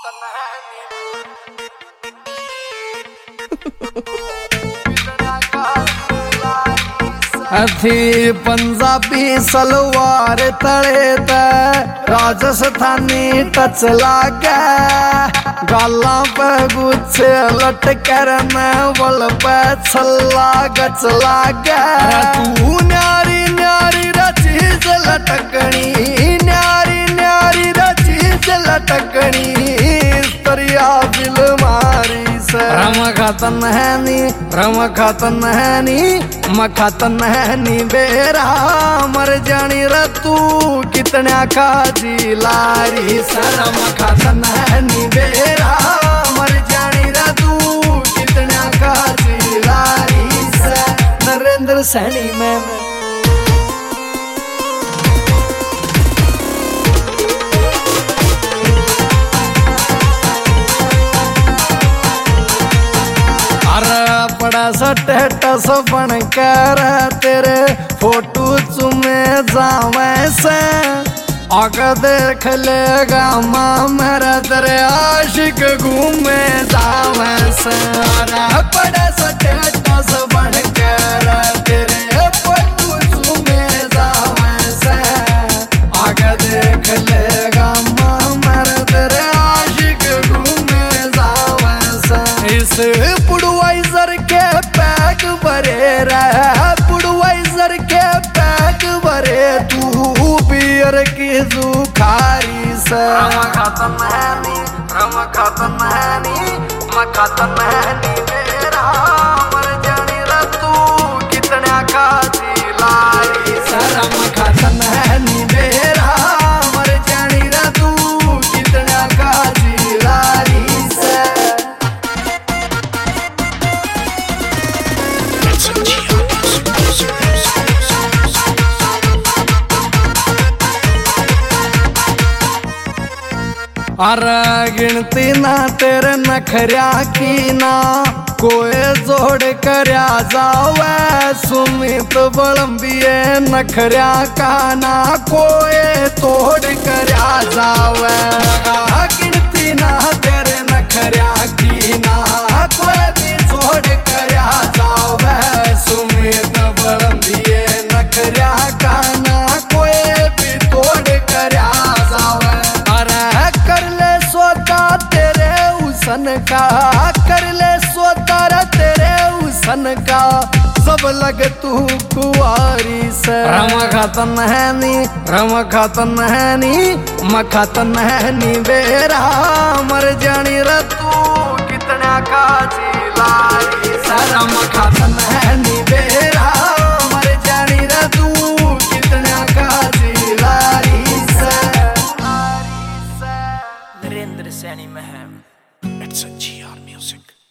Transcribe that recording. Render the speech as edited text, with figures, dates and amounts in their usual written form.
थी पंजाबी सलवार तले ते राजस्थानी टच लागे, गाला पे गुच्छे लटकर बल पे छल्ला गच लागे। तू न्यारी न्यारी चीज लटकनी, न्यारी न्यारी चीज लटकनी, तरिया बिल मारी से रम खातन है नी, रम खातन है नी, मखातन है नी बेरा मर जानी रे तू कितने का जी लारी से। रम खातन है नी बेरा मर जानी रे तू कितने का जी लारी से। नरेंद्र सैनी में बड़ा सा स्टेटस बन कर तेरे फोटो चुमे जावे से, आगे देख लेगा माँ मेरा तेरे आशिक घूमे जावे से। बड़ा सा स्टेटस बन कर तेरे फोटो चुमे जावे से, आगे देख लेगा माँ मेरा तेरे आशिक घूमे जावे से। इस बुडवाइजर के पैक भरे रहा, बुडवाइजर के पैक भरे तू बियर की जुखारी से। रम खातन है नी, रम खातन है नी, मखातन है नी मेरा मर जानी रे तू कितने का जी लारी से। रम खातन है नी मेरा मर जानी रे तू कितने का जी लारी से। अरे गिनती ना तेरे नखरिया की ना कोई जोड़ करया जावे, सुमित बलम्बिये नखरिया का ना कोई तोड़ करया जावे। गिनती ना तेरे नखरिया की ना कोई भी जोड़ करया जावे, सुमित बलम्बिये नखरिया का ना कोई भी तोड़ करया जावे। उसन का कर ले सोतारा तेरे उसन का सब लग तू कुआरी से। रम खातन है नी, रम खातन है नी, मखातन है नी बेरा मर जानी रे तू कितने का जी लारी से। रम खातन है नी बेरा मर जानी रे तू कितने का जी लारी से। Narendra Saini Meham. It's a GR Music.